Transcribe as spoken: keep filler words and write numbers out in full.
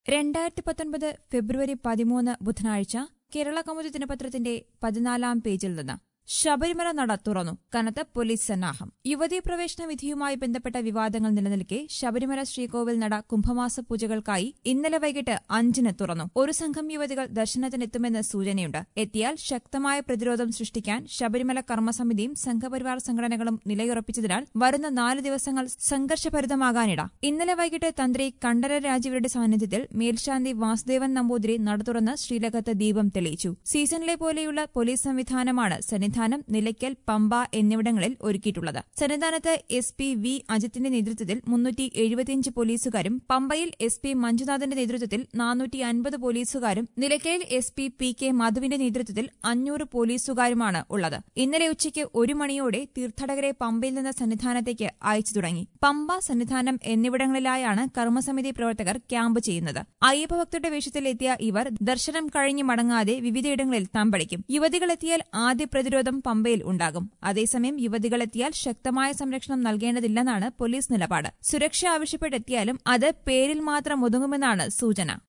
രണ്ടായിരത്തി പത്തൊൻപത് ഫെബ്രുവരി പതിമൂന്ന് ബുധനാഴ്ച കേരള കൗമുദി ദിനപത്രത്തിന്റെ പതിനാലാം പേജിൽ നിന്ന് ശബരിമല നട തുറന്നു. കനത്ത പോലീസ് സന്നാഹം. യുവതീ പ്രവേശന വിധിയുമായി ബന്ധപ്പെട്ട വിവാദങ്ങൾ നിലനിൽക്കെ ശബരിമല ശ്രീകോവിൽ നട കുംഭമാസ പൂജകൾക്കായി ഇന്നലെ വൈകിട്ട് അഞ്ചിന് തുറന്നു. ഒരു സംഘം യുവതികൾ ദർശനത്തിനെത്തുമെന്ന് സൂചനയുണ്ട്. എത്തിയാൽ ശക്തമായ പ്രതിരോധം സൃഷ്ടിക്കാൻ ശബരിമല കർമ്മസമിതിയും സംഘപരിവാർ സംഘടനകളും നിലയുറപ്പിച്ചതിനാൽ വരുന്ന നാല് ദിവസങ്ങൾ സംഘർഷഭരിതമാകാനിട. ഇന്നലെ വൈകിട്ട് തന്ത്രി കണ്ഠര രാജീവരുടെ സാന്നിധ്യത്തിൽ മേൽശാന്തി വാസുദേവൻ നമ്പൂതിരി നട തുറന്ന് ശ്രീലകത്ത് ദീപം തെളിയിച്ചു. സീസണിലെ പോലെയുള്ള പോലീസ് സംവിധാനമാണ് സന്നിധാനം, നിലയ്ക്കൽ, പമ്പ എന്നിവിടങ്ങളിൽ ഒരുക്കിയിട്ടുള്ളത്. സന്നിധാനത്ത് എസ് പി വി അജിത്തിന്റെ നേതൃത്വത്തിൽ മുന്നൂറ്റി എഴുപത്തിയഞ്ച് പോലീസുകാരും, പമ്പയിൽ എസ് പി മഞ്ജുനാഥിന്റെ നേതൃത്വത്തിൽ നാനൂറ്റി അൻപത് പോലീസുകാരും, നിലയ്ക്കലിൽ എസ് പി പി കെ മധുവിന്റെ നേതൃത്വത്തിൽ അഞ്ഞൂറ് പോലീസുകാരുമാണ് ഉള്ളത്. ഇന്നലെ ഉച്ചയ്ക്ക് ഒരു മണിയോടെ തീർത്ഥാടകരെ പമ്പയിൽ നിന്ന് സന്നിധാനത്തേക്ക് അയച്ചു തുടങ്ങി. പമ്പ, സന്നിധാനം എന്നിവിടങ്ങളിലായാണ് കർമ്മസമിതി പ്രവർത്തകർ ക്യാമ്പ് ചെയ്യുന്നത്. അയ്യപ്പഭക്തരുടെ വേഷത്തിൽ എത്തിയ ഇവർ ദർശനം കഴിഞ്ഞ് മടങ്ങാതെ വിവിധയിടങ്ങളിൽ തമ്പടിക്കും. യുവതികളെത്തിയാൽ ആദ്യ പ്രതിരോധം പമ്പയിൽ ഉണ്ടാകും. അതേസമയം യുവതികളെത്തിയാൽ ശക്തമായ സംരക്ഷണം നൽകേണ്ടതില്ലെന്നാണ് പോലീസ് നിലപാട്. സുരക്ഷ ആവശ്യപ്പെട്ടെത്തിയാലും അത് പേരിൽ മാത്രം ഒതുങ്ങുമെന്നാണ് സൂചന.